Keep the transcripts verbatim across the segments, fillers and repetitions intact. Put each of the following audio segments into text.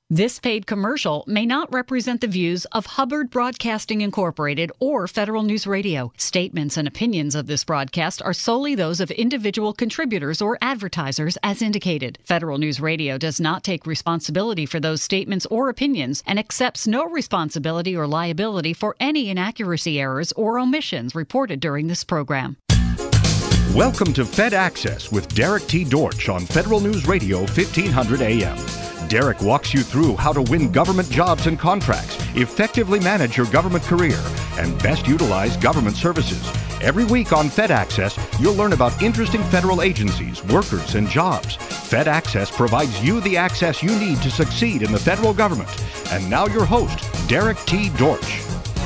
This paid commercial may not represent the views of Hubbard Broadcasting Incorporated or Federal News Radio. Statements and opinions of this broadcast are solely those of individual contributors or advertisers as indicated. Federal News Radio does not take responsibility for those statements or opinions and accepts no responsibility or liability for any inaccuracy, errors, or omissions reported during this program. Welcome to Fed Access with Derek T. Dortch on Federal News Radio fifteen hundred A M. Derek walks you through how to win government jobs and contracts, effectively manage your government career, and best utilize government services. Every week on Fed Access, you'll learn about interesting federal agencies, workers, and jobs. Fed Access provides you the access you need to succeed in the federal government. And now your host, Derek T. Dortch.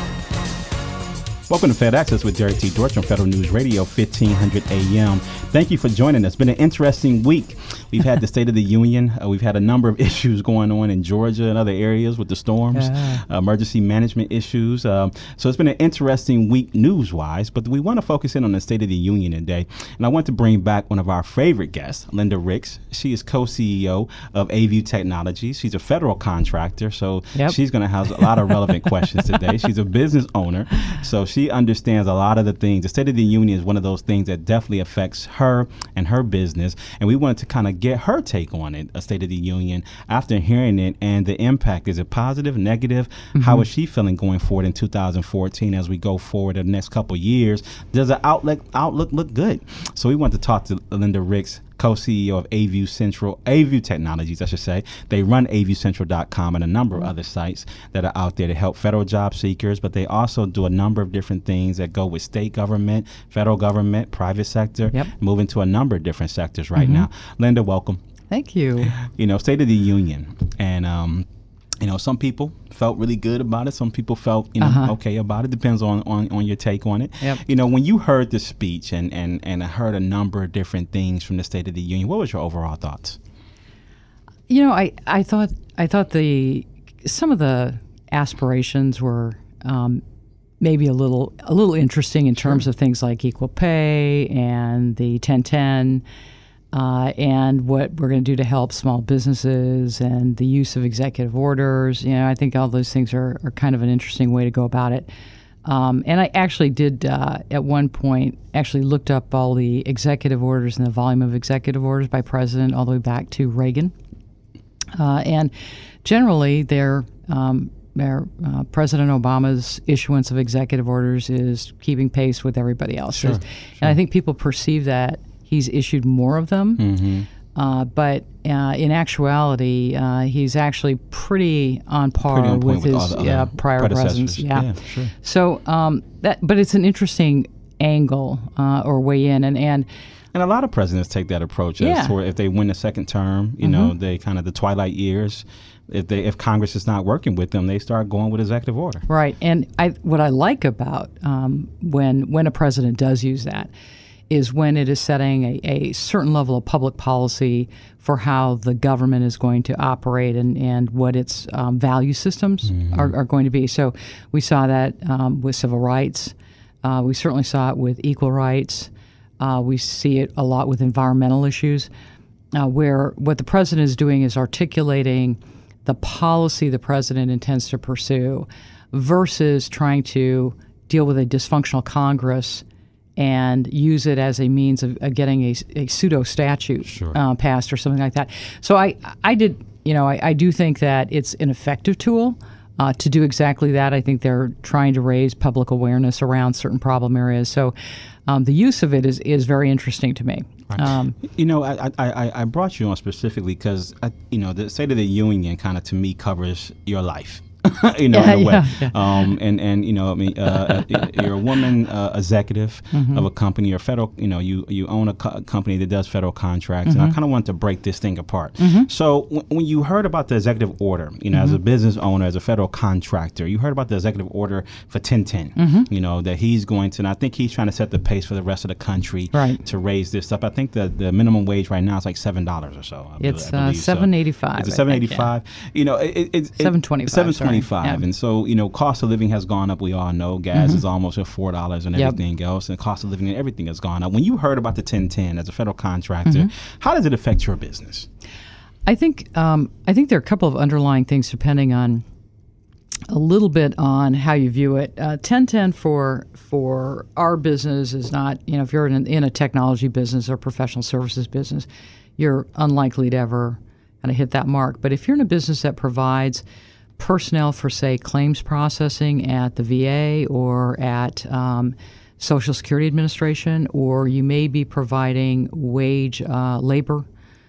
Welcome to Fed Access with Derek T. Dortch on Federal News Radio fifteen hundred A M. Thank you for joining us. It's been an interesting week. We've had the State of the Union. Uh, we've had a number of issues going on in Georgia and other areas with the storms, yeah. uh, emergency management issues. Um, so it's been an interesting week news-wise, but we want to focus in on the State of the Union today. And I want to bring back one of our favorite guests, Linda Ricks. She is co-C E O of A-View Technologies. She's a federal contractor, so yep. she's going to have a lot of relevant questions today. She's a business owner, so she understands a lot of the things. The State of the Union is one of those things that definitely affects her and her business, and we wanted to kind of get her take on it, a State of the Union, after hearing it and the impact. Is it positive, negative? Mm-hmm. How is she feeling going forward in two thousand fourteen as we go forward in the next couple of years? Does the outlook outlook look good? So we want to talk to Linda Ricks, co-C E O of A-View Central, A-View Technologies, I should say. They run A View Central dot com and a number of other sites that are out there to help federal job seekers, but they also do a number of different things that go with state government, federal government, private sector, yep. moving to a number of different sectors right mm-hmm. now. Linda, welcome. Thank you. You know, State of the Union, and um, you know, some people felt really good about it. Some people felt, you know, uh-huh. okay about it. Depends on, on, on your take on it. Yep. You know, when you heard the speech and, and, and heard a number of different things from the State of the Union, what was your overall thoughts? You know, I, I thought I thought the some of the aspirations were um, maybe a little a little interesting in terms sure. of things like equal pay and the ten ten. Uh, and what we're going to do to help small businesses and the use of executive orders. You know, I think all those things are, are kind of an interesting way to go about it. Um, and I actually did, uh, at one point, actually looked up all the executive orders and the volume of executive orders by president all the way back to Reagan. Uh, and generally, they're, um, they're, uh, President Obama's issuance of executive orders is keeping pace with everybody else's. Sure, sure. And I think people perceive that he's issued more of them, mm-hmm. uh, but uh, in actuality, uh, he's actually pretty on par pretty on with his with yeah, prior presidents. Yeah, yeah sure. So um, that, but it's an interesting angle uh, or way in, and and and a lot of presidents take that approach. As yeah. toward if they win a second term, you mm-hmm. know, they kind of the twilight years. If they if Congress is not working with them, they start going with executive order. Right, and I what I like about um, when when a president does use that is when it is setting a, a certain level of public policy for how the government is going to operate and, and what its um, value systems mm-hmm. are, are going to be. So we saw that um, with civil rights. Uh, we certainly saw it with equal rights. Uh, we see it a lot with environmental issues, uh, where what the president is doing is articulating the policy the president intends to pursue versus trying to deal with a dysfunctional Congress and use it as a means of, of getting a, a pseudo statute sure. uh, passed or something like that. So I, I did, you know, I, I do think that it's an effective tool uh, to do exactly that. I think they're trying to raise public awareness around certain problem areas. So um, the use of it is, is very interesting to me. Right. Um, you know, I, I, I brought you on specifically because, you know, the State of the Union kind of to me covers your life. you know, yeah, in a way. Yeah, yeah. Um, and, and, you know, I mean, uh, you're a woman uh, executive mm-hmm. of a company or federal, you know, you, you own a co- company that does federal contracts. Mm-hmm. And I kind of want to break this thing apart. Mm-hmm. So w- when you heard about the executive order, you know, mm-hmm. as a business owner, as a federal contractor, you heard about the executive order for ten ten, mm-hmm. you know, that he's going to, and I think he's trying to set the pace for the rest of the country right. to raise this up. I think the, the minimum wage right now is like seven dollars or so. I it's believe, uh, seven eighty-five. It's seven eighty-five. Yeah. You know, it, it, it, seven twenty-five. seven twenty-five. Yeah. And so, you know, cost of living has gone up. We all know gas mm-hmm. is almost at four dollars and everything yep. else. And cost of living and everything has gone up. When you heard about the ten ten as a federal contractor, mm-hmm. how does it affect your business? I think um, I think there are a couple of underlying things depending on a little bit on how you view it. Uh, ten ten for for our business is not, you know, if you're in, in a technology business or professional services business, you're unlikely to ever kind of hit that mark. But if you're in a business that provides personnel for, say, claims processing at the V A or at um, Social Security Administration, or you may be providing wage uh, labor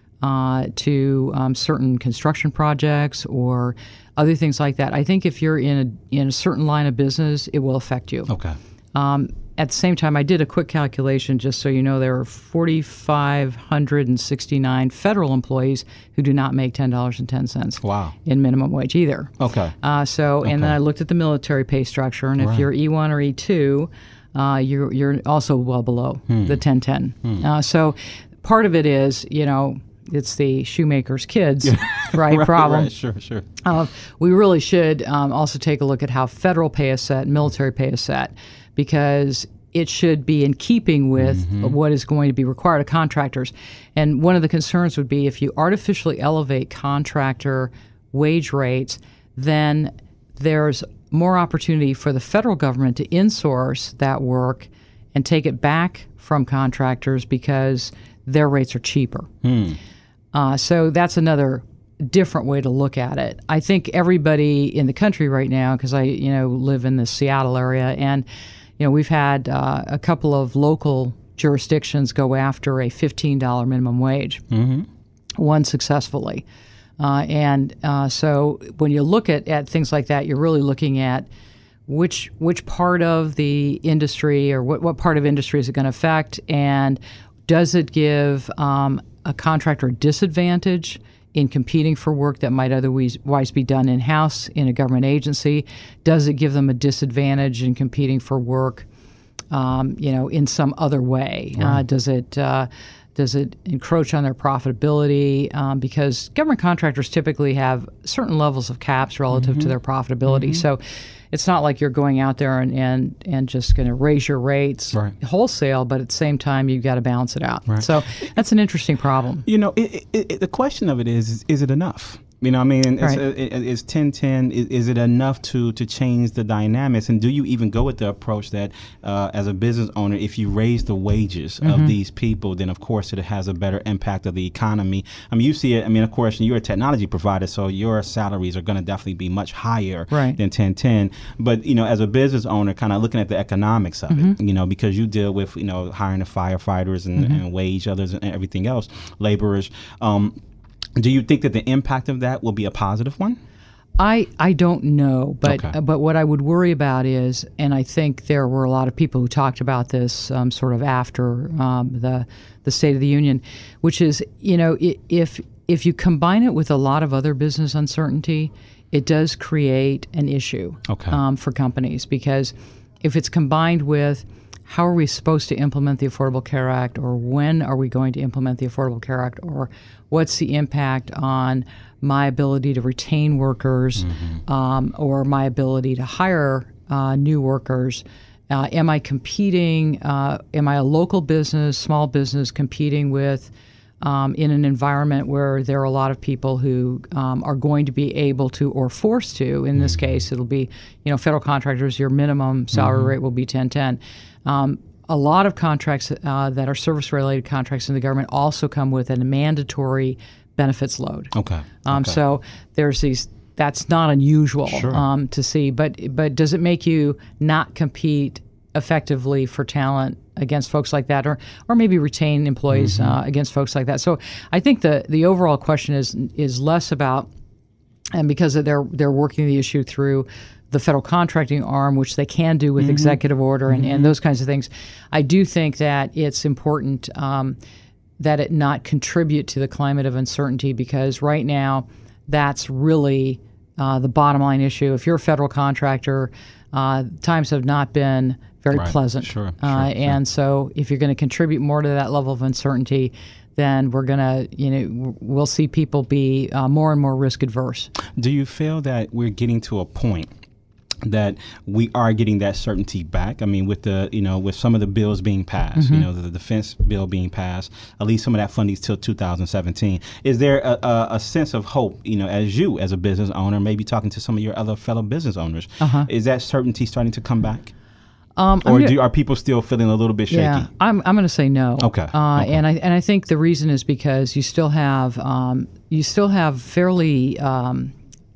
uh, to um, certain construction projects or other things like that. I think if you're in a in a certain line of business, it will affect you. Okay. Um, at the same time, I did a quick calculation just so you know there are four thousand five hundred sixty-nine federal employees who do not make ten dollars and ten cents Wow. in minimum wage either. Okay. Uh, so, Okay. and then I looked at the military pay structure, and if Right. you're E one or E two, uh, you're you're also well below Hmm. the ten ten. Hmm. Uh, so part of it is, you know, it's the shoemaker's kids, right, right, problem. Right, sure, sure. Uh, we really should um, also take a look at how federal pay is set, military pay is set, because it should be in keeping with Mm-hmm. what is going to be required of contractors. And one of the concerns would be if you artificially elevate contractor wage rates, then there's more opportunity for the federal government to insource that work and take it back from contractors because their rates are cheaper. Hmm. Uh, so that's another different way to look at it. I think everybody in the country right now, because I, you know, live in the Seattle area, and you know, we've had uh, a couple of local jurisdictions go after a fifteen dollars minimum wage, Mm-hmm. one successfully. Uh, and uh, so when you look at, at things like that, you're really looking at which which part of the industry or what, what part of industry is it going to affect, and does it give um, a contractor a disadvantage in competing for work that might otherwise be done in-house in a government agency? Does it give them a disadvantage in competing for work, um, you know, in some other way? Right. Uh, does it uh, does it encroach on their profitability? Um, because government contractors typically have certain levels of caps relative Mm-hmm. to their profitability. Mm-hmm. So it's not like you're going out there and, and, and just going to raise your rates Right. wholesale, but at the same time, you've got to balance it out. Right. So that's an interesting problem. You know, it, it, it, the question of it is, is, is it enough? You know, I mean, Right. it's, it, it's ten ten. Is, is it enough to, to change the dynamics? And do you even go with the approach that, uh, as a business owner, if you raise the wages Mm-hmm. of these people, then of course it has a better impact of the economy? I mean, you see it. I mean, of course, you're a technology provider, so your salaries are going to definitely be much higher Right. than ten ten. But you know, as a business owner, kind of looking at the economics of Mm-hmm. it, you know, because you deal with you know hiring the firefighters and, Mm-hmm. and wage others and everything else, laborers. Um, Do you think that the impact of that will be a positive one? I, I don't know, but Okay. uh, but what I would worry about is, and I think there were a lot of people who talked about this um, sort of after um, the the State of the Union, which is, you know, i- if if you combine it with a lot of other business uncertainty, it does create an issue Okay. um, for companies, because if it's combined with how are we supposed to implement the Affordable Care Act, or when are we going to implement the Affordable Care Act, or what's the impact on my ability to retain workers, Mm-hmm. um, or my ability to hire uh, new workers? Uh, am I competing? Uh, am I a local business, small business, competing with um, in an environment where there are a lot of people who um, are going to be able to, or forced to? In this case, it'll be, you know, federal contractors. Your minimum salary Mm-hmm. rate will be ten ten. Um, a lot of contracts uh, that are service-related contracts in the government also come with a mandatory benefits load. Okay. Um, okay. So there's these. That's not unusual Sure. um, to see, but but does it make you not compete effectively for talent against folks like that, or or maybe retain employees Mm-hmm. uh, against folks like that? So I think the the overall question is is less about, and because they're they're working the issue through the federal contracting arm, which they can do with Mm-hmm. executive order and, and those kinds of things. I do think that it's important um, that it not contribute to the climate of uncertainty, because right now that's really uh, the bottom line issue. If you're a federal contractor, uh, times have not been very Right. pleasant. Sure, uh, sure, sure. And so if you're going to contribute more to that level of uncertainty, then we're going to, you know, we'll see people be uh, more and more risk adverse. Do you feel that we're getting to a point that we are getting that certainty back. I mean, with the, you know, with some of the bills being passed, mm-hmm. you know, the, the defense bill being passed, at least some of that funding till two thousand seventeen. Is there a, a, a sense of hope, you know, as you, as a business owner, maybe talking to some of your other fellow business owners, uh-huh. is that certainty starting to come back? Um, or do, are people still feeling a little bit shaky? Yeah, I'm, I'm going to say no. Okay. Uh, okay. And I and I think the reason is because you still have um, you still have fairly um,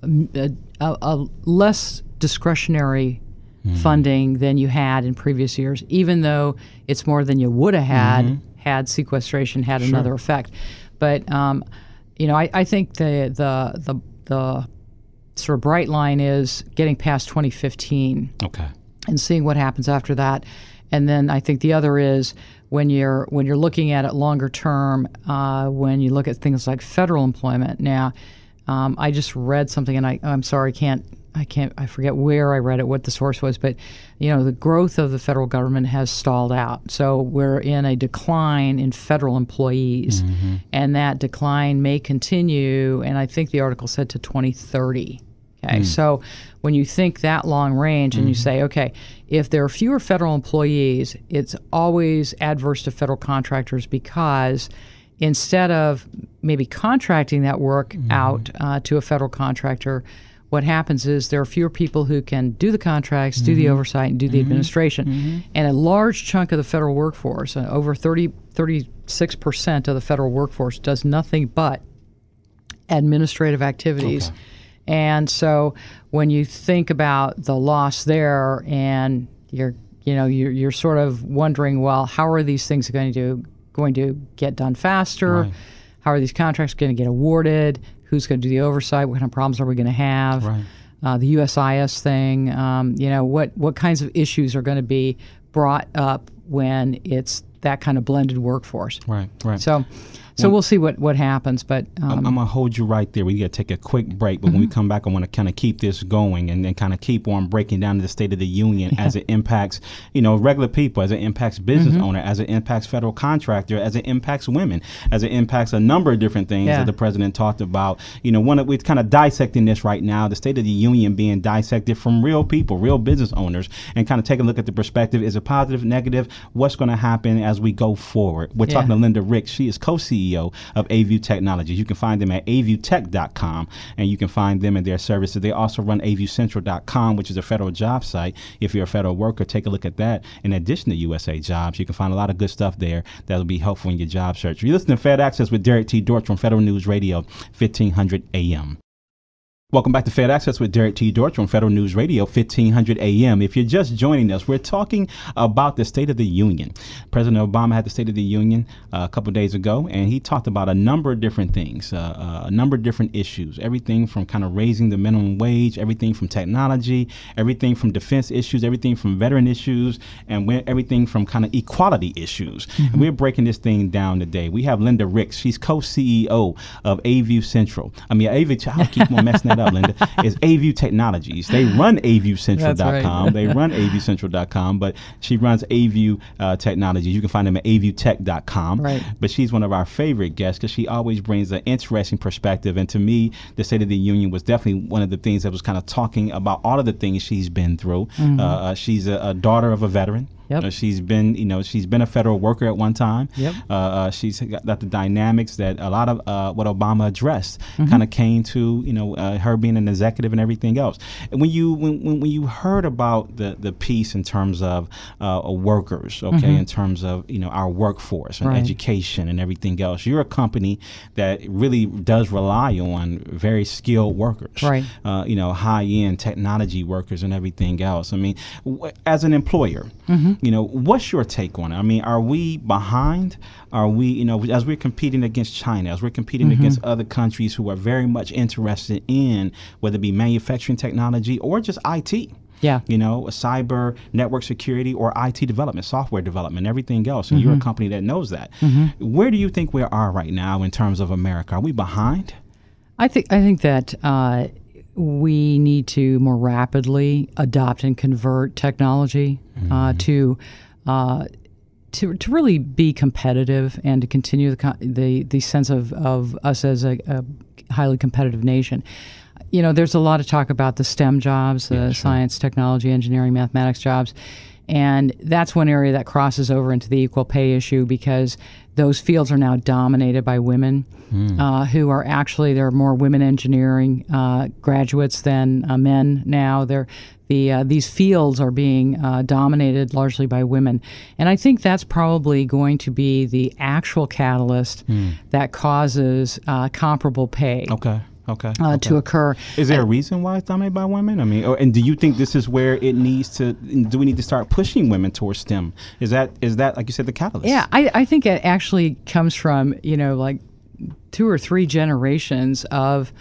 a, a, a less discretionary mm-hmm. funding than you had in previous years, even though it's more than you would have had mm-hmm. had sequestration had sure. another effect. But um, you know, I, I think the the the the sort of bright line is getting past twenty fifteen. Okay. And seeing what happens after that. And then I think the other is when you're when you're looking at it longer term, uh, when you look at things like federal employment. Now, um, I just read something, and I, I'm sorry, I can't, I can't, I forget where I read it, what the source was, but you know, the growth of the federal government has stalled out. So we're in a decline in federal employees, mm-hmm. and that decline may continue. And I think the article said to twenty thirty. Okay, mm. so when you think that long range and mm-hmm. you say, okay, if there are fewer federal employees, it's always adverse to federal contractors because instead of maybe contracting that work mm-hmm. out uh, to a federal contractor, what happens is there are fewer people who can do the contracts, mm-hmm. do the oversight, and do the mm-hmm. administration. Mm-hmm. And a large chunk of the federal workforce, uh, over thirty, thirty-six percent of the federal workforce, does nothing but administrative activities. Okay. And so when you think about the loss there and you're, you know, you're, you're sort of wondering, well, how are these things going to going to get done faster? Right. How are these contracts going to get awarded? Who's going to do the oversight? What kind of problems are we going to have? Right. Uh, the U S I S thing, um, you know, what, what kinds of issues are going to be brought up when it's that kind of blended workforce? Right, right. So So well, we'll see what, what happens, but um, I'm, I'm gonna hold you right there. We got to take a quick break, but mm-hmm. when we come back, I want to kind of keep this going and then kind of keep on breaking down the State of the Union yeah. as it impacts, you know, regular people, as it impacts business mm-hmm. owner, as it impacts federal contractor, as it impacts women, as it impacts a number of different things yeah. that the president talked about. You know, one of, we're kind of dissecting this right now, the State of the Union being dissected from real people, real business owners, and kind of take a look at the perspective. Is it positive, negative? What's going to happen as we go forward? We're yeah. talking to Linda Ricks. She is co-C E O of AView Technologies. You can find them at a view tech dot com, and you can find them and their services. They also run a view central dot com, which is a federal job site. If you're a federal worker, take a look at that. In addition to U S A Jobs, you can find a lot of good stuff there that will be helpful in your job search. You're listening to Fed Access with Derek T. Dortch from Federal News Radio, fifteen hundred A M. Welcome back to Fed Access with Derek T. Dortch on Federal News Radio, fifteen hundred A M. If you're just joining us, we're talking about the State of the Union. President Obama had the State of the Union uh, a couple days ago, and he talked about a number of different things, uh, uh, a number of different issues, everything from kind of raising the minimum wage, everything from technology, everything from defense issues, everything from veteran issues, and we're, everything from kind of equality issues. Mm-hmm. And we're breaking this thing down today. We have Linda Ricks. She's co-C E O of AView Central. I mean, AView, I keep on messing that up, Linda, is AView Technologies. They run a view central dot com. Right. They run a view central dot com, but she runs AView uh, Technologies. You can find them at a view tech dot com. Right. But she's one of our favorite guests because she always brings an interesting perspective. And to me, the State of the Union was definitely one of the things that was kind of talking about all of the things she's been through. Mm-hmm. Uh, she's a, a daughter of a veteran. Yep. Uh, she's been, you know, she's been a federal worker at one time. Yep. Uh, uh, she's got, got the dynamics that a lot of uh, what Obama addressed mm-hmm. kind of came to, you know, uh, her being an executive and everything else. And when you when, when, when you heard about the, the piece in terms of uh, workers, okay, mm-hmm. in terms of, you know, our workforce and right. education and everything else, you're a company that really does rely on very skilled workers, right? Uh, you know, high end technology workers and everything else. I mean, w- as an employer. Mm-hmm. You know, what's your take on it? I mean, are we behind? Are we, you know, as we're competing against China, as we're competing mm-hmm. against other countries who are very much interested in whether it be manufacturing technology or just I T? Yeah. You know, cyber, network security, or I T development, software development, everything else. And mm-hmm. you're a company that knows that. Mm-hmm. Where do you think we are right now in terms of America? Are we behind? I think I think that uh, we need to more rapidly adopt and convert technology mm-hmm. uh, to, uh, to to really be competitive and to continue the the, the sense of, of us as a, a highly competitive nation. you know, there's a lot of talk about the STEM jobs, the Yeah, sure. science, technology, engineering, mathematics jobs. And that's one area that crosses over into the equal pay issue because those fields are now dominated by women mm. uh, who are actually, there are more women engineering uh, graduates than uh, men now. They're, the uh, these fields are being uh, dominated largely by women. And I think that's probably going to be the actual catalyst mm. that causes uh, comparable pay. Okay. Okay, uh, okay. to occur. Is there a and, reason why it's dominated by women? I mean, or, and do you think this is where it needs to? Do we need to start pushing women towards STEM? Is that is that like you said, the catalyst? Yeah, I, I think it actually comes from you know like two or three generations of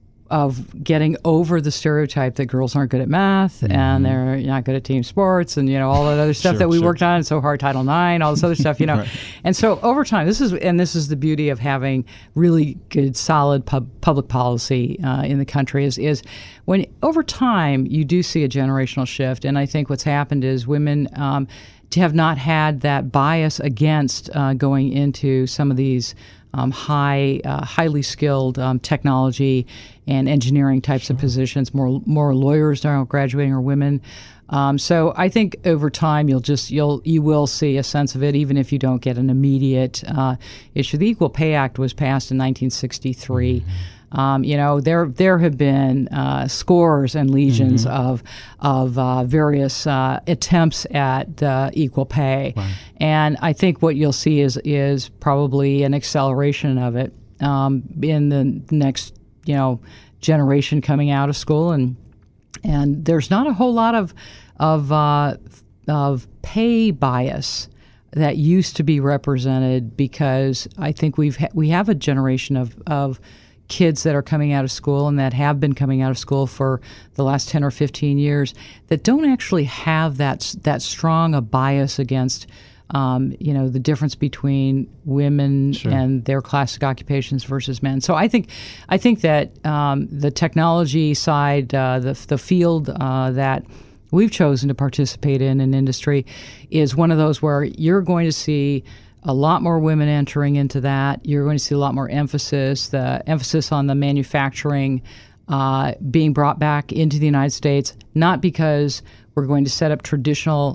of getting over the stereotype that girls aren't good at math mm-hmm. and they're not good at team sports and you know all that other stuff sure, that we sure. worked on. It's so hard, Title nine, all this other stuff, you know. Right. And so over time, this is and this is the beauty of having really good, solid pub, public policy uh, in the country is is when over time you do see a generational shift. And I think what's happened is women um, have not had that bias against uh, going into some of these Um, high, uh, highly skilled um, technology and engineering types sure. of positions. More, more lawyers now graduating are women. Um, so I think over time you'll just you'll you will see a sense of it, even if you don't get an immediate uh, issue. The Equal Pay Act was passed in nineteen sixty-three. Mm-hmm. Um, you know, there there have been uh, scores and legions mm-hmm. of of uh, various uh, attempts at uh, equal pay, right. and I think what you'll see is is probably an acceleration of it um, in the next you know generation coming out of school, and and there's not a whole lot of of uh, of pay bias that used to be represented because I think we've ha- we have a generation of of kids that are coming out of school and that have been coming out of school for the last ten or fifteen years that don't actually have that that strong a bias against um, you know the difference between women sure. and their classic occupations versus men. So I think I think that um, the technology side, uh, the the field uh, that we've chosen to participate in in industry is one of those where you're going to see a lot more women entering into that. You're going to see a lot more emphasis, the emphasis on the manufacturing uh, being brought back into the United States, not because we're going to set up traditional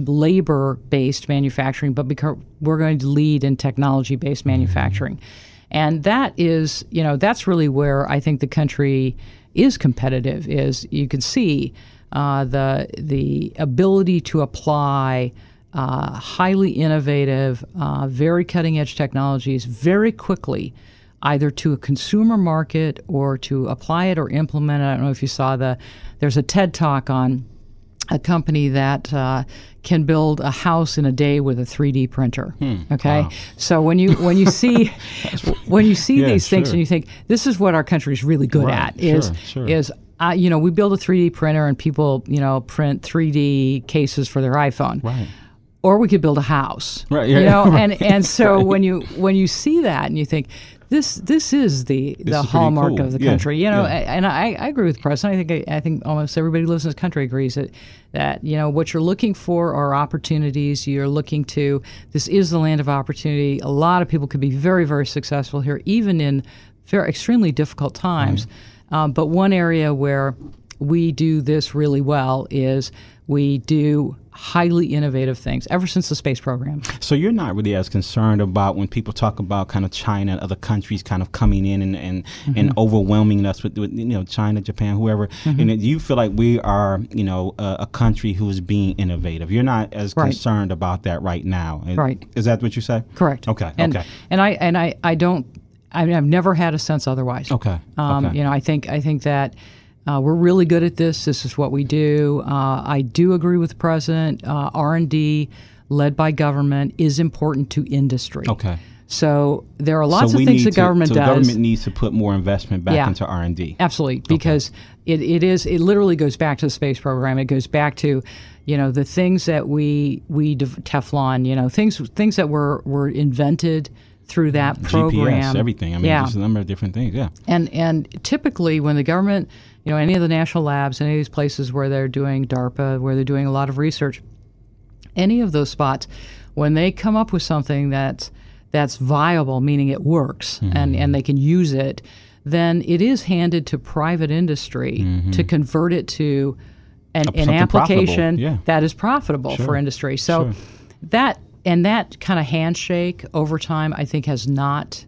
labor-based manufacturing, but because we're going to lead in technology-based manufacturing. And that is, you know, that's really where I think the country is competitive, is you can see uh, the the ability to apply Uh, highly innovative, uh, very cutting-edge technologies very quickly, either to a consumer market or to apply it or implement it. I don't know if you saw the, there's a TED Talk on a company that uh, can build a house in a day with a three D printer. Hmm. Okay, wow. So when you when you see when you see yeah, these things sure. and you think this is what our country is really good right. at is sure, sure. is uh, you know we build a three D printer and people you know print three D cases for their iPhone. Right. Or we could build a house, right? Yeah, you know, right. and and so right. when you when you see that and you think this this is the this the is hallmark cool. of the yeah. country, you know, yeah. and I, I agree with the president. I think I, I think almost everybody who lives in this country agrees that that you know what you're looking for are opportunities. You're looking to this is the land of opportunity. A lot of people could be very very successful here, even in very extremely difficult times. Mm. Um, but one area where we do this really well is we do highly innovative things ever since the space program. So you're not really as concerned about when people talk about kind of China and other countries kind of coming in and and, mm-hmm. and overwhelming us with, with you know China, Japan, whoever. Mm-hmm. And you feel like we are you know a, a country who's being innovative. You're not as right. concerned about that right now. Right. Is that what you say? Correct. Okay. And, okay. And I and I I don't. I mean, I've never had a sense otherwise. Okay. Um, okay. You know, I think I think that. Uh, we're really good at this. This is what we do. Uh, I do agree with the president. Uh, R and D led by government is important to industry. Okay. So there are lots so of things the to, government so does. The government needs to put more investment back yeah, into R and D. Absolutely, because okay. it, it is it literally goes back to the space program. It goes back to, you know, the things that we we Teflon, you know, things things that were were invented through that program. G P S, everything. I mean, yeah. just a number of different things. Yeah. And and typically when the government, you know, any of the national labs, any of these places where they're doing DARPA, where they're doing a lot of research, any of those spots, when they come up with something that's that's viable, meaning it works, mm-hmm. and, and they can use it, then it is handed to private industry mm-hmm. to convert it to an, an application yeah. that is profitable sure. for industry. So sure. that and that kind of handshake over time, I think, has not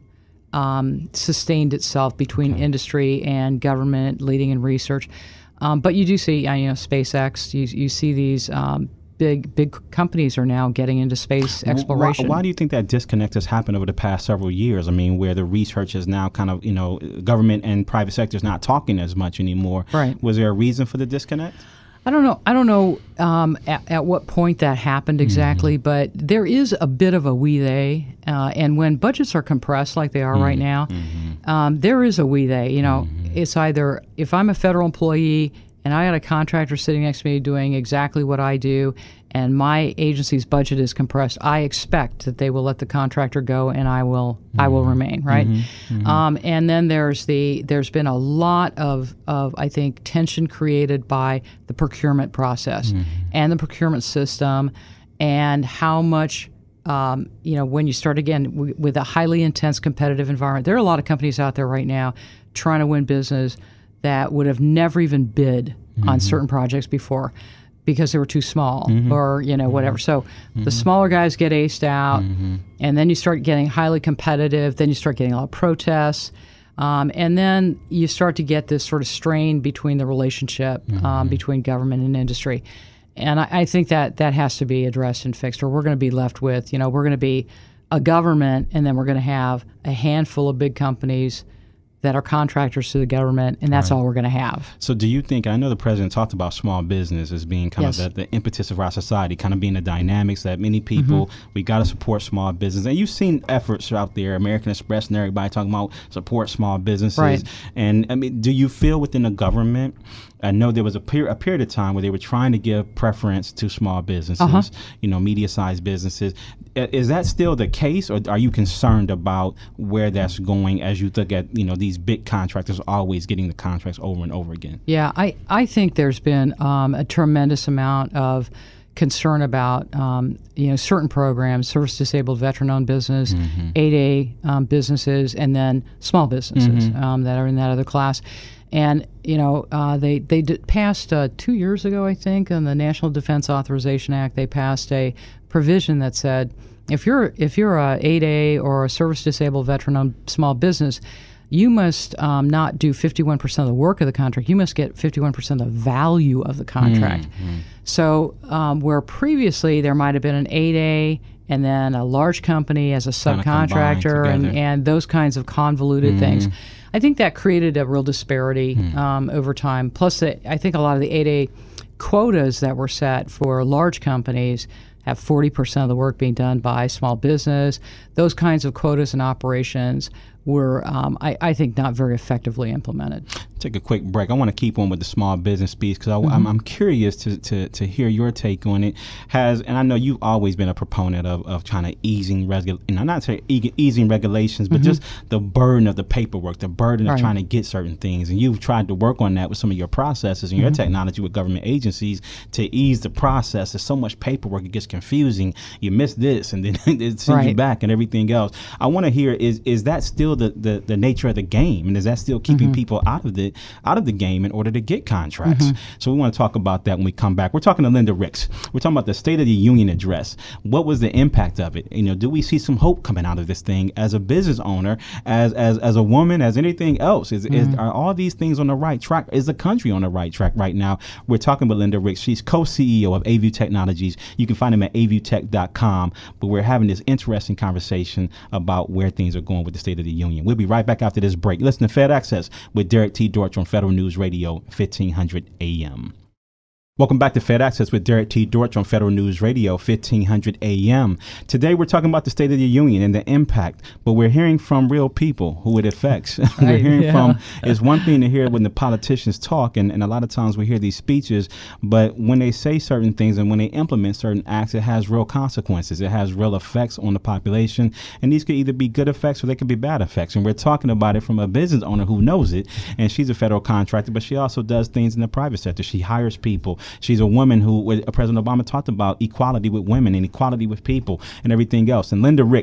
um, sustained itself between okay. industry and government leading in research. Um, but you do see, uh, you know, SpaceX. You you see these. Um, Big big companies are now getting into space exploration. Why, why do you think that disconnect has happened over the past several years? I mean, where the research is now kind of, you know, government and private sector is not talking as much anymore. Right. Was there a reason for the disconnect? I don't know. I don't know um, at, at what point that happened exactly, mm-hmm. but there is a bit of a we they. Uh, and when budgets are compressed like they are mm-hmm. right now, mm-hmm. um, there is a we they. You know, mm-hmm. it's either if I'm a federal employee and I got a contractor sitting next to me doing exactly what I do, and my agency's budget is compressed, I expect that they will let the contractor go, and I will mm-hmm. I will remain, right? Mm-hmm. Mm-hmm. Um, and then there's the there's been a lot of of I think tension created by the procurement process mm-hmm. and the procurement system, and how much. Um, you know, when you start again w- with a highly intense competitive environment, there are a lot of companies out there right now trying to win business that would have never even bid mm-hmm. on certain projects before because they were too small mm-hmm. or, you know, mm-hmm. whatever. So mm-hmm. the smaller guys get aced out, mm-hmm. and then you start getting highly competitive. Then you start getting a lot of protests. Um, and then you start to get this sort of strain between the relationship mm-hmm. um, between government and industry. And I, I think that that has to be addressed and fixed, or we're going to be left with, you know, we're going to be a government, and then we're going to have a handful of big companies that are contractors to the government, and that's right. all we're going to have. So do you think, I know the president talked about small business as being kind yes. of the, the impetus of our society, kind of being the dynamics that many people, mm-hmm. we got to support small business. And you've seen efforts out there, American Express and everybody talking about support small businesses. Right. And I mean, do you feel within the government, I know there was a, per- a period of time where they were trying to give preference to small businesses, uh-huh. you know, media-sized businesses. Is that still the case, or are you concerned about where that's going as you look at, you know, these big contractors always getting the contracts over and over again? Yeah, I, I think there's been um, a tremendous amount of concern about, um, you know, certain programs, service-disabled veteran-owned business, mm-hmm. eight A um, businesses, and then small businesses mm-hmm. um, that are in that other class. And, you know, uh, they, they did, passed uh, two years ago, I think, in the National Defense Authorization Act, they passed a provision that said, if you're if you're a eight A or a service-disabled veteran-owned small business, you must um, not do fifty-one percent of the work of the contract. You must get fifty-one percent of the value of the contract. Mm-hmm. So um, where previously there might have been an eight A and then a large company as a subcontractor and, and those kinds of convoluted mm-hmm. things, I think that created a real disparity mm-hmm. um, over time. Plus, the, I think a lot of the eight A quotas that were set for large companies have forty percent of the work being done by small business. Those kinds of quotas and operations were, um, I, I think, not very effectively implemented. Take a quick break. I want to keep on with the small business piece because mm-hmm. I'm, I'm curious to, to, to hear your take on it. Has and I know you've always been a proponent of, of trying to easing regu- and I'm not saying e- easing regulations, but mm-hmm. just the burden of the paperwork, the burden right. of trying to get certain things. And you've tried to work on that with some of your processes and your mm-hmm. technology with government agencies to ease the process. There's so much paperwork, it gets confusing. You miss this, and then it sends right. you back, and everything else. I want to hear is is that still the, the, the nature of the game, and is that still keeping mm-hmm. people out of the out of the game in order to get contracts? Mm-hmm. So we want to talk about that when we come back. We're talking to Linda Ricks. We're talking about the State of the Union address. What was the impact of it? You know, do we see some hope coming out of this thing as a business owner, as as as a woman, as anything else? Is, mm-hmm. is are all these things on the right track? Is the country on the right track right now? We're talking with Linda Ricks. She's co-C E O of AView Technologies. You can find them at a view tech dot com. But we're having this interesting conversation about where things are going with the State of the Union. We'll be right back after this break. Listen to Fed Access with Derek T. Dortch on Federal News Radio, fifteen hundred A M. Welcome back to Fed Access with Derek T. Dortch on Federal News Radio, fifteen hundred A M. Today we're talking about the State of the Union and the impact, but we're hearing from real people who it affects. Right, we're hearing yeah. from, it's one thing to hear when the politicians talk, and, and a lot of times we hear these speeches, but when they say certain things and when they implement certain acts, it has real consequences. It has real effects on the population, and these could either be good effects or they could be bad effects. And we're talking about it from a business owner who knows it, and she's a federal contractor, but she also does things in the private sector. She hires people. She's a woman who, President Obama talked about equality with women and equality with people and everything else. And Linda Ricks,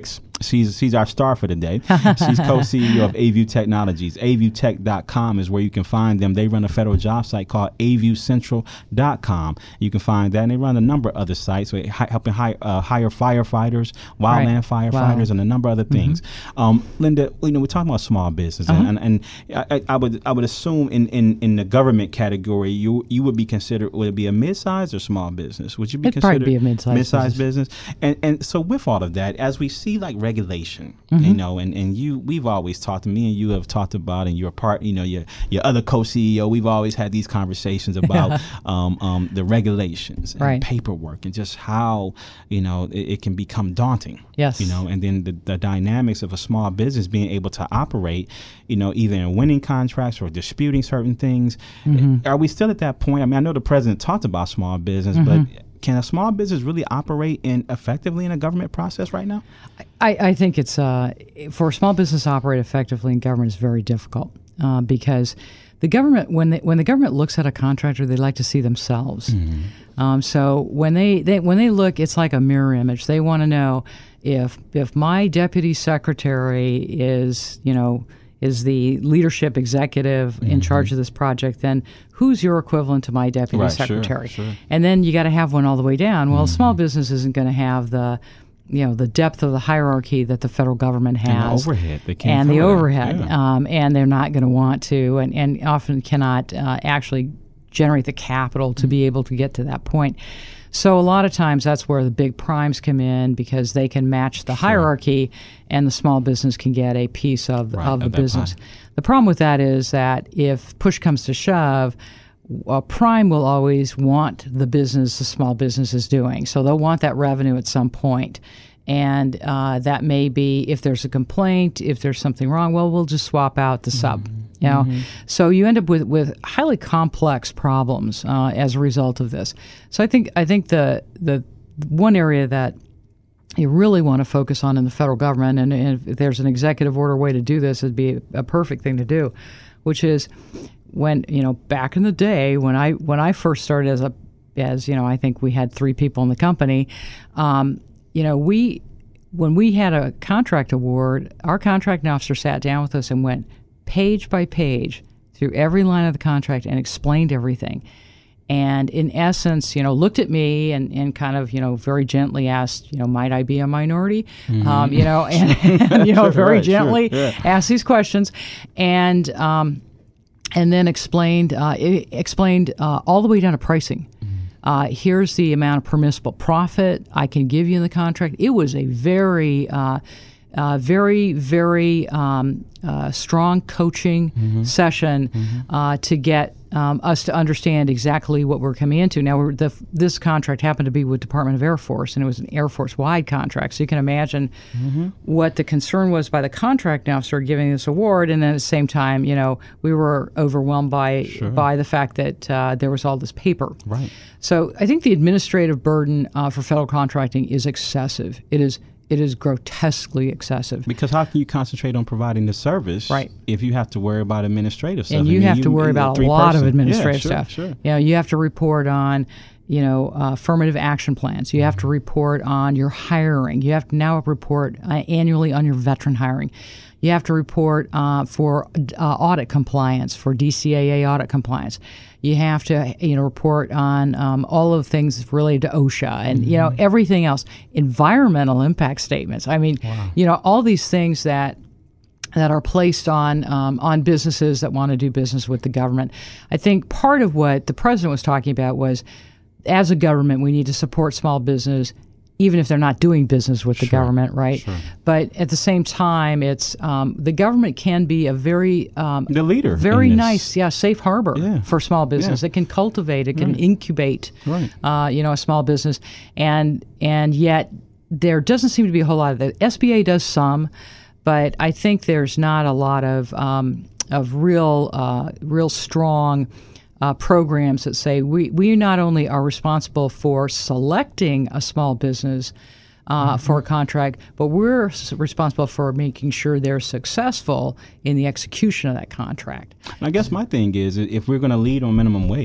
She's she's our star for the day. She's co-C E O of AView Technologies. a view tech dot com is where you can find them. They run a federal job site called a view central dot com. You can find that, and they run a number of other sites, so helping hire, uh, hire firefighters, wildland right. firefighters, wow. and a number of other things. Mm-hmm. Um, Linda, you know, we're talking about small business, uh-huh. and, and, and I, I would I would assume in, in, in the government category, you you would be considered, would it be a mid-sized or small business? Would you be It'd considered probably be a mid-sized, mid-sized business? business? And and so with all of that, as we see like regulation, mm-hmm. you know, and, and you, we've always talked to me, and you have talked about, and your part, you know, your your other co-C E O, we've always had these conversations about um, um, the regulations and right. paperwork, and just how, you know, it, it can become daunting. Yes. You know, and then the, the dynamics of a small business being able to operate, you know, either in winning contracts or disputing certain things. Mm-hmm. Are we still at that point? I mean, I know the president talked about small business, mm-hmm. but can a small business really operate in effectively in a government process right now? I, I think it's uh, for a small business to operate effectively in government is very difficult uh, because the government, when they, when the government looks at a contractor, they like to see themselves. Mm-hmm. Um, so when they, they when they look, it's like a mirror image. They want to know if if my deputy secretary is, you know, is the leadership executive mm-hmm. in charge of this project, then who's your equivalent to my deputy right, secretary? Sure, sure. And then you got to have one all the way down. Well, mm-hmm. small business isn't going to have the, you know, the depth of the hierarchy that the federal government has. And the overhead. They can't and the cover overhead. Yeah. Um, and they're not going to want to, and, and often cannot uh, actually generate the capital to mm-hmm. be able to get to that point. So a lot of times that's where the big primes come in because they can match the sure. hierarchy, and the small business can get a piece of, right, of the of business. Pie. The problem with that is that if push comes to shove, a prime will always want the business the small business is doing. So they'll want that revenue at some point. And uh, that may be if there's a complaint, if there's something wrong, well, we'll just swap out the sub. Mm-hmm. You know, mm-hmm. so you end up with, with highly complex problems uh, as a result of this. So I think I think the the one area that you really want to focus on in the federal government, and, and if there's an executive order way to do this, it'd be a perfect thing to do, which is when, you know, back in the day when I when I first started as a as you know, I think we had three people in the company. Um, you know, we when we had a contract award, our contracting officer sat down with us and went page by page through every line of the contract and explained everything. And in essence, you know, looked at me and, and kind of, you know, very gently asked, you know, might I be a minority? Mm-hmm. Um, you know, and, and you know, sure, very right, gently sure, yeah. asked these questions, and um, and then explained uh, it explained uh, all the way down to pricing. Mm-hmm. Uh, here's the amount of permissible profit I can give you in the contract. It was a very uh, Uh, very, very um, uh, strong coaching mm-hmm. session mm-hmm. uh, to get um, us to understand exactly what we're coming into. Now, we're the, this contract happened to be with Department of Air Force, and it was an Air Force-wide contract. So you can imagine mm-hmm. what the concern was by the contracting officer giving this award, and then at the same time, you know, we were overwhelmed by sure. by the fact that uh, there was all this paper. Right. So I think the administrative burden uh, for federal contracting is excessive. It is. It is grotesquely excessive. Because how can you concentrate on providing the service right. if you have to worry about administrative stuff? And you I mean, have you, to worry about a lot person. of administrative yeah, sure, stuff. Sure. You know, you have to report on, you know, uh, affirmative action plans. You mm-hmm. have to report on your hiring. You have to now report uh, annually on your veteran hiring. You have to report uh, for uh, audit compliance, for D C A A audit compliance. You have to, you know, report on um, all of things related to OSHA and, mm-hmm. you know, everything else. Environmental impact statements. I mean, wow. you know, all these things that that are placed on um, on businesses that want to do business with the government. I think part of what the president was talking about was, as a government, we need to support small business, even if they're not doing business with the sure, government, right? Sure. But at the same time, it's um, the government can be a very um, the leader, very nice, yeah, safe harbor yeah. for small business. Yeah. It can cultivate, it can right. incubate, right. uh, you know, a small business, and and yet there doesn't seem to be a whole lot of that. S B A does some, but I think there's not a lot of um, of real, uh, real strong. Uh, programs that say we, we not only are responsible for selecting a small business uh, mm-hmm. for a contract, but we're s- responsible for making sure they're successful in the execution of that contract. I guess my thing is, if we're going to lead on minimum wage,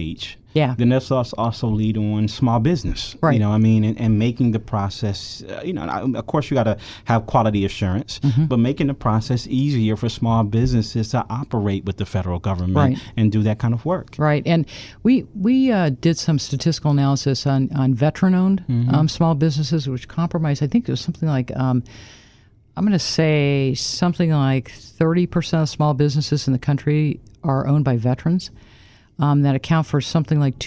Yeah. then let's also also lead on small business. Right. You know, I mean, and, and making the process, uh, you know, and I, of course you got to have quality assurance, Mm-hmm. but making the process easier for small businesses to operate with the federal government Right. and do that kind of work. Right, and we we uh, did some statistical analysis on on veteran-owned Mm-hmm. um, small businesses, which comprise. I think it was something like um, I'm going to say something like thirty percent of small businesses in the country are owned by veterans. Um, that account for something like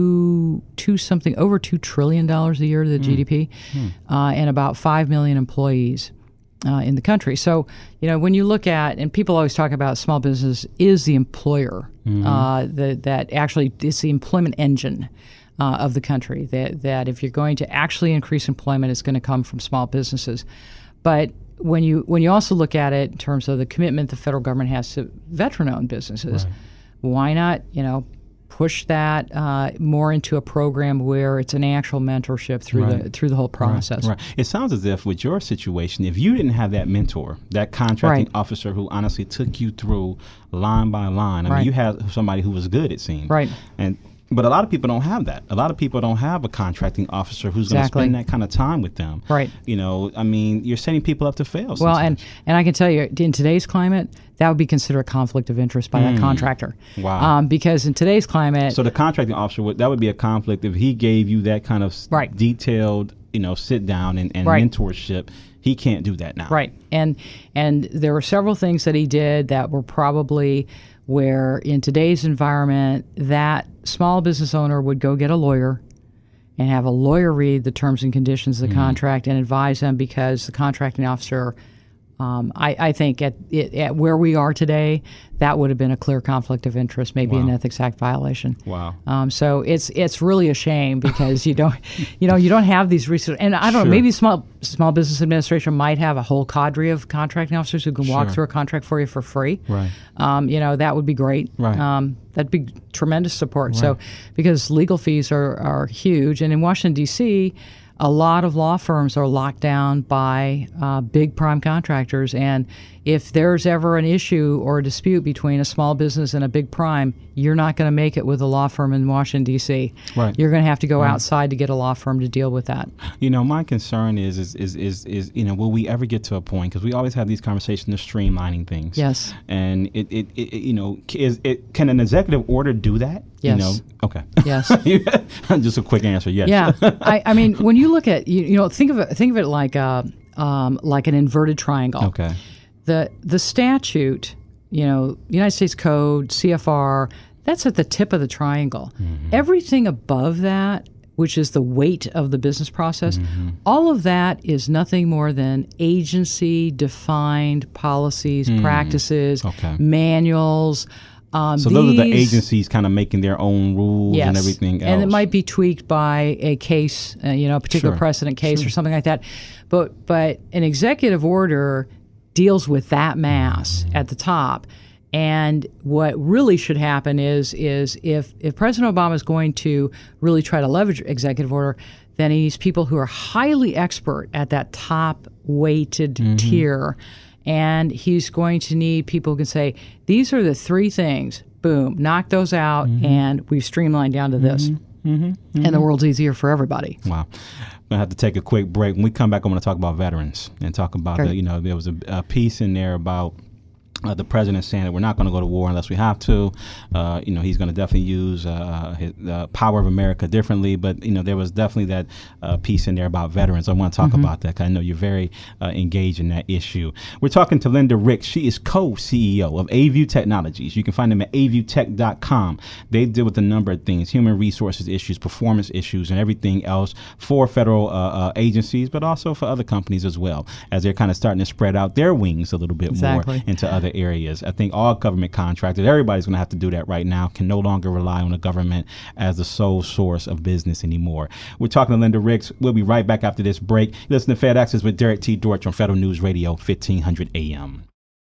two two something over two trillion dollars a year to the Mm. G D P, Mm. uh, and about five million employees. Uh, in the country. So, you know, when you look at, and people always talk about small business is the employer, Mm-hmm. uh, the, that actually it's the employment engine uh, of the country, that, that if you're going to actually increase employment, it's going to come from small businesses. But when you when you also look at it in terms of the commitment the federal government has to veteran-owned businesses, Right. why not, you know, push that uh, more into a program where it's an actual mentorship through Right. the through the whole process. Right, right. It sounds as if with your situation, if you didn't have that mentor, that contracting Right. officer who honestly took you through line by line, I Right. mean, you had somebody who was good, it seemed. Right. And but a lot of people don't have that. A lot of people don't have a contracting officer who's Exactly. going to spend that kind of time with them. Right. You know, I mean, you're setting people up to fail. Well, sometimes. and, and I can tell you, in today's climate, that would be considered a conflict of interest by that contractor. Wow. Um, because in today's climate, So the contracting officer would that would be a conflict if he gave you that kind of s- Right. detailed, you know, sit down and, and Right. mentorship. He can't do that now. right, and and there were several things that he did that were probably where in today's environment that small business owner would go get a lawyer and have a lawyer read the terms and conditions of the contract and advise them, because the contracting officer, um, I, I think at, it, at where we are today, that would have been a clear conflict of interest, maybe an Wow. Ethics Act violation. Wow. Um, so it's it's really a shame because you don't you know you don't have these resources, and I don't Sure. know, maybe small small business administration might have a whole cadre of contracting officers who can walk Sure. through a contract for you for free. Right. Um, you know, that would be great. Right. Um, that'd be tremendous support. So because legal fees are are huge, and in Washington D C, a lot of law firms are locked down by uh, big prime contractors, and if there's ever an issue or a dispute between a small business and a big prime, you're not going to make it with a law firm in Washington D C. Right. You're going to have to go outside to get a law firm to deal with that. You know, my concern is, is, is, is, is you know, will we ever get to a point, because we always have these conversations of streamlining things. Yes. And, it, it, it, it you know, is it, can an executive order do that? Yes. You know, okay. Yes. Just a quick answer, yes. Yeah, I, I mean, when you look at you, you know, think of it, think of it like a um, like an inverted triangle. Okay. The the statute, you know, United States Code, C F R, that's at the tip of the triangle. Mm-hmm. Everything above that, which is the weight of the business process, Mm-hmm. all of that is nothing more than agency defined policies, practices, Okay. manuals. Um, So those are the these- agencies kind of making their own rules Yes. and everything else. And it might be tweaked by a case, uh, you know, a particular Sure. precedent case or something like that. But but an executive order deals with that mass at the top. And what really should happen is is if if President Obama is going to really try to leverage executive order, then he needs people who are highly expert at that top weighted tier. And he's going to need people who can say, these are the three things, boom, knock those out, and we've streamlined down to this. And the world's easier for everybody. Wow. I'm going to have to take a quick break. When we come back, I'm going to talk about veterans and talk about, Great. the, you know, there was a, a piece in there about Uh, the president saying that we're not going to go to war unless we have to. Uh, you know, he's going to definitely use uh, his, the power of America differently. But, you know, there was definitely that uh, piece in there about veterans. I want to talk Mm-hmm. about that because I know you're very uh, engaged in that issue. We're talking to Linda Ricks. She is co-C E O of A-View Technologies. You can find them at a view tech dot com. They deal with a number of things, human resources issues, performance issues, and everything else for federal uh, uh, agencies, but also for other companies as well, as they're kind of starting to spread out their wings a little bit Exactly. more into other areas. I think all government contractors, everybody's going to have to do that right now, can no longer rely on the government as the sole source of business anymore. We're talking to Linda Ricks. We'll be right back after this break. Listen to Fed Access with Derek T. Dortch on Federal News Radio, fifteen hundred A M.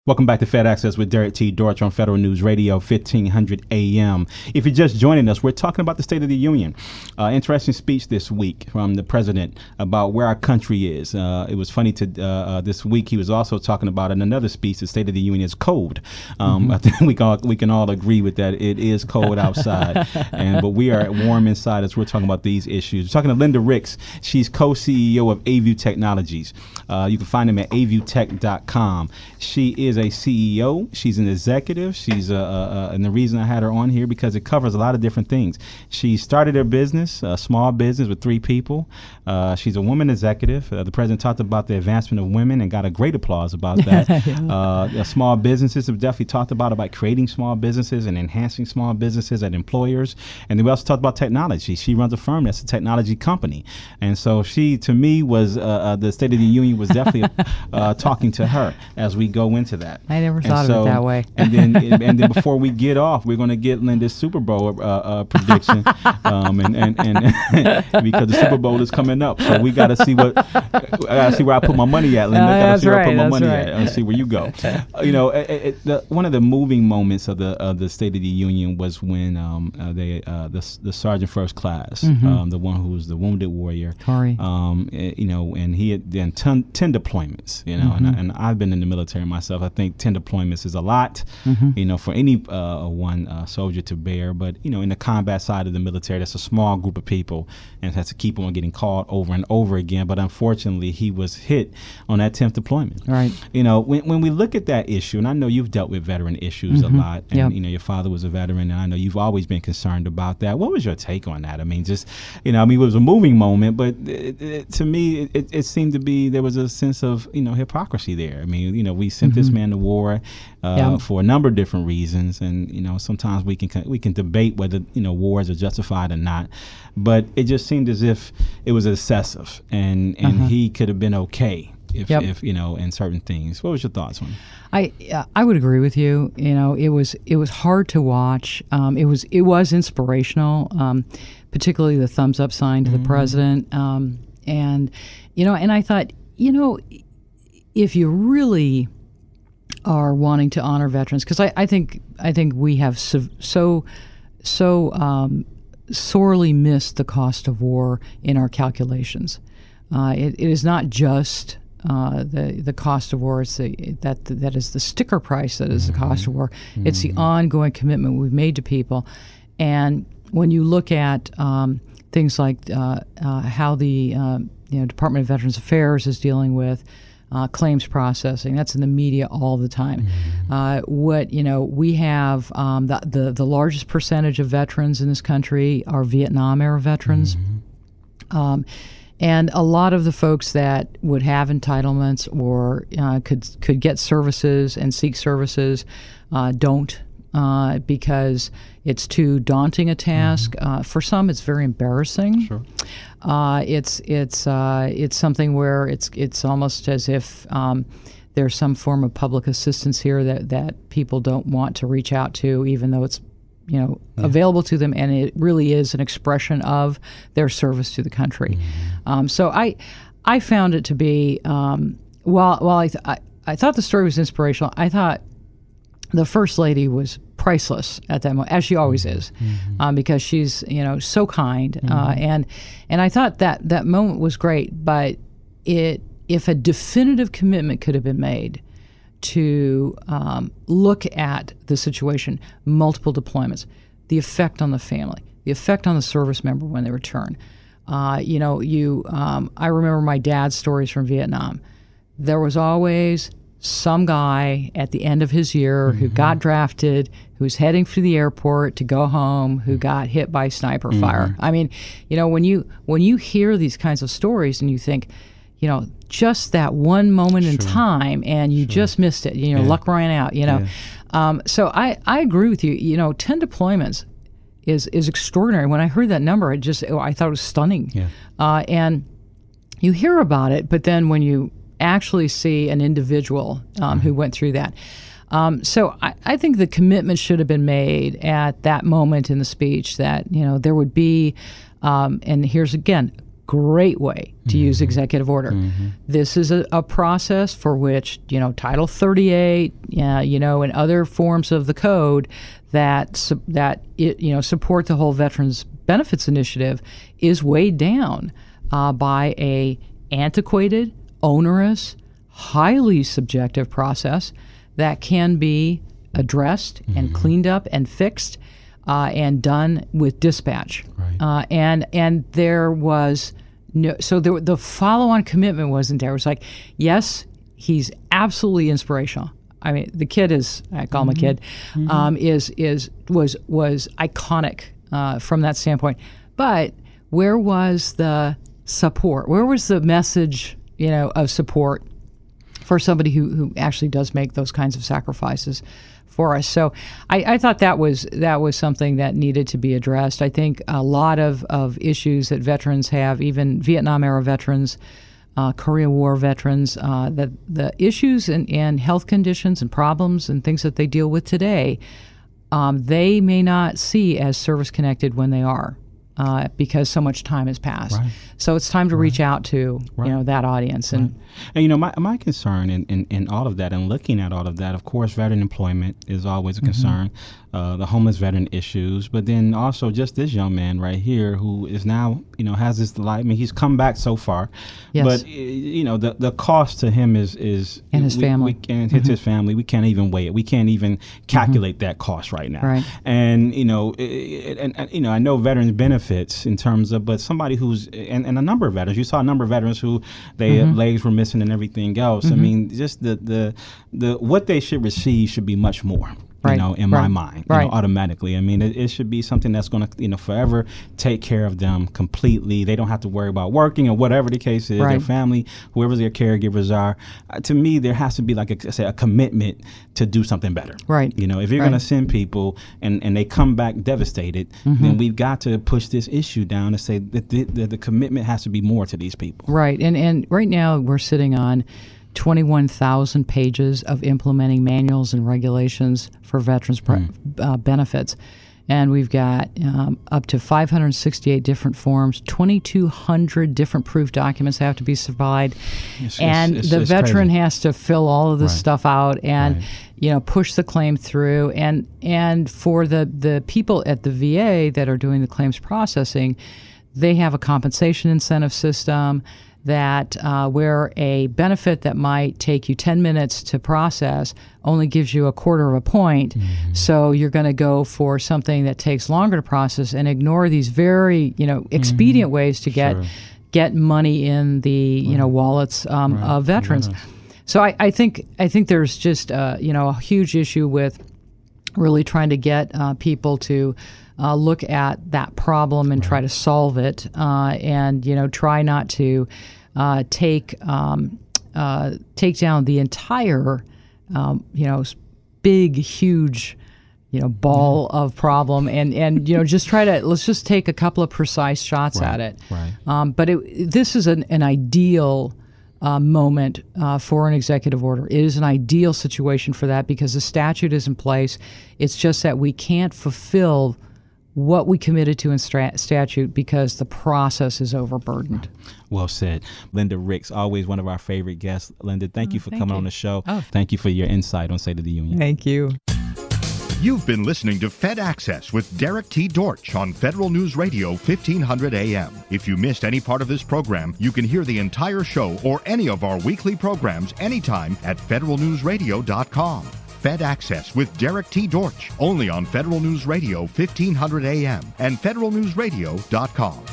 Welcome back to Fed Access with Derek T. Dortch on Federal News Radio, fifteen hundred A M. If you're just joining us, we're talking about the State of the Union. Uh, interesting speech this week from the president about where our country is. Uh, it was funny to uh, uh, this week he was also talking about in another speech, the State of the Union is cold. Um, mm-hmm. I think we can, all, we can all agree with that. It is cold outside, and but we are warm inside as we're talking about these issues. We're talking to Linda Ricks. She's co-C E O of A-View Technologies. Uh, you can find them at a view tech dot com. She is a C E O. She's an executive. She's a, a, a, and the reason I had her on here because it covers a lot of different things. She started her business, a small business with three people. Uh, she's a woman executive. Uh, the president talked about the advancement of women and got a great applause about that. yeah. uh, small businesses have definitely talked about about creating small businesses and enhancing small businesses at employers. And then we also talked about technology. She runs a firm that's a technology company, and so she, to me, was uh, uh, the State of the Union was definitely uh, talking to her as we go into that. I never and thought so, of it that way. and then, and then before we get off, we're going to get Linda's Super Bowl uh, uh, prediction, um, and, and and because the Super Bowl is coming up, so we got to see what I got to see where I put my money at, Linda. Uh, I got to see where right, I put my money right. at, and see where you go. Uh, you know, it, it, the, one of the moving moments of the of the State of the Union was when um, uh, they uh, the the Sergeant First Class, mm-hmm. um, the one who was the wounded warrior, Corey. Um, it, you know, and he had done ten, ten deployments. You know, mm-hmm. and, I, and I've been in the military myself. I think ten deployments is a lot, mm-hmm. you know, for any uh, one uh, soldier to bear. But, you know, in the combat side of the military, that's a small group of people and has to keep on getting called over and over again. But unfortunately, he was hit on that tenth deployment. Right. You know, when, when we look at that issue, and I know you've dealt with veteran issues mm-hmm. a lot, and, yep. you know, your father was a veteran, and I know you've always been concerned about that. What was your take on that? I mean, just, you know, I mean, it was a moving moment, but it, it, to me, it, it seemed to be there was a sense of, you know, hypocrisy there. I mean, you know, we sent mm-hmm. this man to war uh, yeah. for a number of different reasons, and you know, sometimes we can we can debate whether, you know, wars are justified or not, but it just seemed as if it was excessive, and and uh-huh. he could have been okay if, yep. if you know, in certain things. What was your thoughts on it? I uh, I would agree with you. You know, it was it was hard to watch. Um, it was it was inspirational, um, particularly the thumbs up sign to mm-hmm. the president, um, and you know, and I thought, you know, if you really are wanting to honor veterans, because I, I think I think we have so so, so um, sorely missed the cost of war in our calculations. Uh, it, it is not just uh, the the cost of war; it's the, that that is the sticker price that is mm-hmm. the cost of war. Mm-hmm. It's the ongoing commitment we've made to people, and when you look at um, things like uh, uh, how the uh, you know Department of Veterans Affairs is dealing with Uh, claims processing. That's in the media all the time. Mm-hmm. Uh, what, you know, we have um, the, the the largest percentage of veterans in this country are Vietnam era veterans. Mm-hmm. Um, and a lot of the folks that would have entitlements or uh, could could get services and seek services uh, don't uh, because it's too daunting a task. Mm-hmm. Uh, for some, it's very embarrassing. Sure. Uh, it's it's uh, it's something where it's it's almost as if um, there's some form of public assistance here that, that people don't want to reach out to, even though it's you know yeah. available to them, and it really is an expression of their service to the country. Mm-hmm. Um, so I I found it to be um, while while I, th- I I thought the story was inspirational. I thought the First Lady was priceless at that moment, as she always is, mm-hmm. um, because she's you know so kind, mm-hmm. uh, and and I thought that that moment was great. But it if a definitive commitment could have been made to um, look at the situation, multiple deployments, the effect on the family, the effect on the service member when they return. Uh, you know, you um, I remember my dad's stories from Vietnam. There was always some guy at the end of his year mm-hmm. who got drafted, who was heading to the airport to go home, who got hit by sniper mm-hmm. fire. I mean, you know, when you when you hear these kinds of stories and you think, you know, just that one moment sure. in time and you sure. just missed it, you know, yeah. luck ran out, you know. Yeah. Um, so I, I agree with you. You know, ten deployments is is extraordinary. When I heard that number, I just I thought it was stunning. Yeah. Uh, and you hear about it, but then when you actually see an individual um, mm-hmm. who went through that. Um, so I, I think the commitment should have been made at that moment in the speech that, you know, there would be, um, and here's again, great way to mm-hmm. use executive order. Mm-hmm. This is a, a process for which, you know, Title thirty-eight, uh, you know, and other forms of the code that su- that it, you know support the whole Veterans Benefits Initiative is weighed down uh, by a antiquated, onerous, highly subjective process that can be addressed mm-hmm. and cleaned up and fixed uh, and done with dispatch. Right. Uh, and and there was no, so there, the follow-on commitment wasn't there. It was like, yes, he's absolutely inspirational. I mean, the kid is, I call him mm-hmm. a kid, mm-hmm. um, is is was was iconic uh, from that standpoint. But where was the support? Where was the message, you know, of support for somebody who, who actually does make those kinds of sacrifices for us? So I, I thought that was that was something that needed to be addressed. I think a lot of, of issues that veterans have, even Vietnam-era veterans, uh, Korean War veterans, uh, the, the issues and, and health conditions and problems and things that they deal with today, um, they may not see as service-connected when they are. Uh, because so much time has passed. Right. So it's time to right. reach out to right. you know that audience. And, right. and you know, my my concern in, in, in all of that and looking at all of that, of course, veteran employment is always a mm-hmm. concern, uh, the homeless veteran issues, but then also just this young man right here who is now, you know, has this life. I mean, he's come back so far, yes. but, you know, the, the cost to him is... is and his we, family. We can't, mm-hmm. his family. We can't even weigh it. We can't even calculate mm-hmm. that cost right now. Right. And, you know, it, and, and, you know, I know veterans benefits in terms of, but somebody who's, and, and a number of veterans, you saw a number of veterans who their mm-hmm. legs were missing and everything else. Mm-hmm. I mean, just the, the, the, what they should receive should be much more. Right. You know, in right. my mind, you right. know, automatically. I mean, it, it should be something that's going to, you know, forever take care of them completely. They don't have to worry about working or whatever the case is. Right. Their family, whoever their caregivers are. Uh, to me, there has to be like a, say, a commitment to do something better. Right. You know, if you're right. going to send people and, and they come back devastated, mm-hmm. then we've got to push this issue down and say that the, the, the commitment has to be more to these people. Right. And and right now we're sitting on twenty-one thousand pages of implementing manuals and regulations for veterans mm. uh, benefits. And we've got um, up to five hundred sixty-eight different forms, twenty-two hundred different proof documents have to be supplied. It's, and it's, the it's veteran crazy. has to fill all of this right. stuff out and right. you know, push the claim through. And, and for the, the people at the V A that are doing the claims processing, they have a compensation incentive system that uh, where a benefit that might take you ten minutes to process only gives you a quarter of a point. Mm-hmm. So you're going to go for something that takes longer to process and ignore these very, you know, expedient mm-hmm. ways to get sure. get money in the, right. you know, wallets um, right. of veterans. Yeah. So I, I think I think there's just, uh, you know, a huge issue with really trying to get uh, people to uh, look at that problem and right. try to solve it, uh, and you know, try not to uh, take um, uh, take down the entire, um, you know, big, huge, you know, ball yeah. of problem, and and you know, just try to let's just take a couple of precise shots right. at it. Right. Um, but it, this is an, an ideal. Uh, moment uh, for an executive order. It is an ideal situation for that because the statute is in place. It's just that we can't fulfill what we committed to in stra- statute because the process is overburdened. Well said. Linda Ricks, always one of our favorite guests. Linda, thank oh, you for thank coming you. on the show. Oh. Thank you for your insight on State of the Union. Thank you. You've been listening to Fed Access with Derek T. Dortch on Federal News Radio fifteen hundred A M. If you missed any part of this program, you can hear the entire show or any of our weekly programs anytime at federal news radio dot com. Fed Access with Derek T. Dortch, only on Federal News Radio fifteen hundred A M and federal news radio dot com.